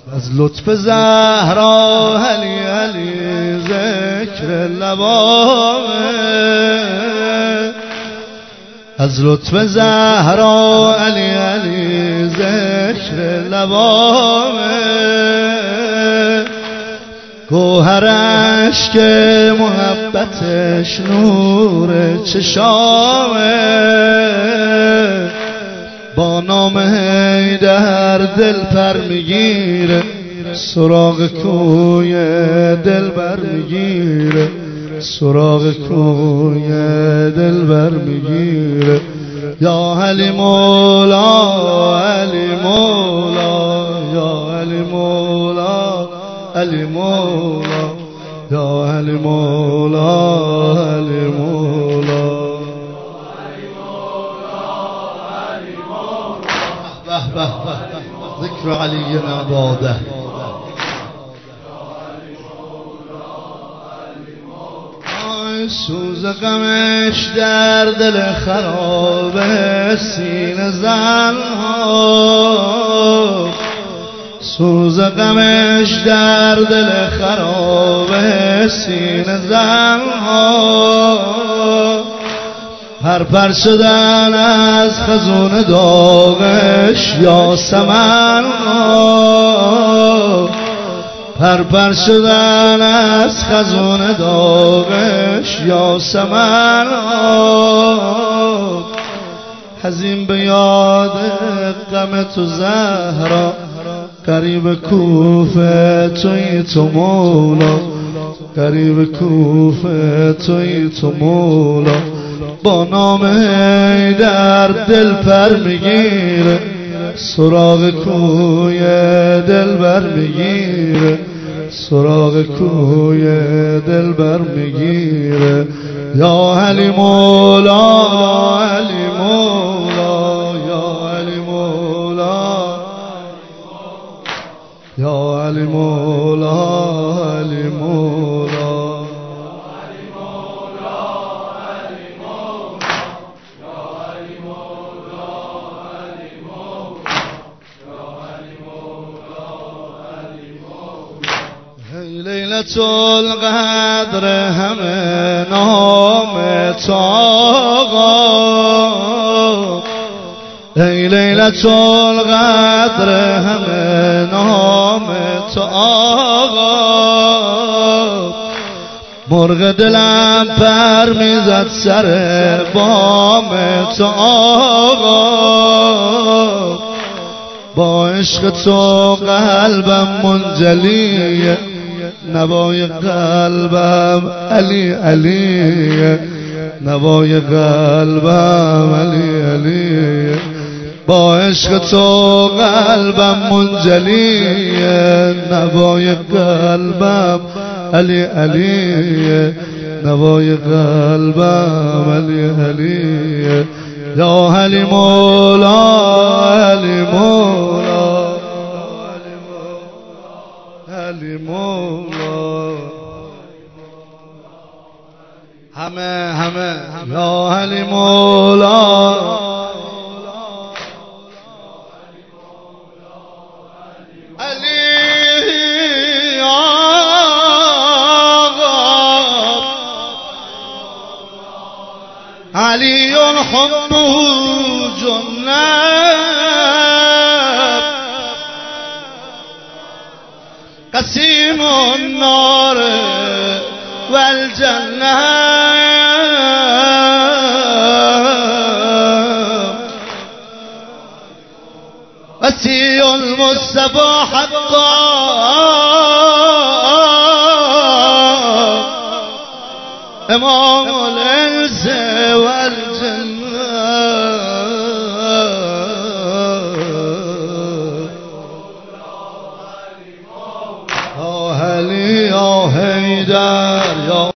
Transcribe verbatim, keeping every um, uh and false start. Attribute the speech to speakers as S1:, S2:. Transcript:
S1: از لطف زهرا علی علی ذکر لبامه، از لطف زهرا علی علی ذکر لبامه، گوهرش که محبتش نور چشامه، با نام حیدر دل پر میگیره، سراغ کوی دل بر میگیره، سراغ کوی دل بر میگیره. یا علی مولا علی مولا یا علی مولا علی مولا یا علی مولا علی مولا. به به ذکر علی عباده. سوز غمش در دل خراب سینه زنها، سوز غمش در دل خراب سینه زنها، هر پر شدن از خزون داغش یاسمنها، هر پر شدن از خزون داغش یاسمنها، حزین به یاد غم تو زهرا، قریب کوفه توی تو مولا، قریب کوفه توی تو مولا، با نام حیدر دل پر میگیره، سراغ کوی دل بر میگیره، سراغ کوی دل بر میگیره. یا علی مولا علی مولا یا علی مولا یا علی مولا علی مولا. لیلت القدر همه نام تو آقا، ای لیلت القدر همه نام تو آقا، مرغ دلم پر میزد سر بام تو آقا، با عشق تو قلبم منجلیه، نوای قلبم علی علی، نوای قلبم علی علی، با عشق تو قلبم منجلیه، نوای قلبم علی علی، نوای قلبم علی علی. یا علی مولا علی مولا علی مولا، همه همه یا علی مولا علی آقا، علی حب جنب، قسیم النار والجنة، وسيع المصطفى حقا، امام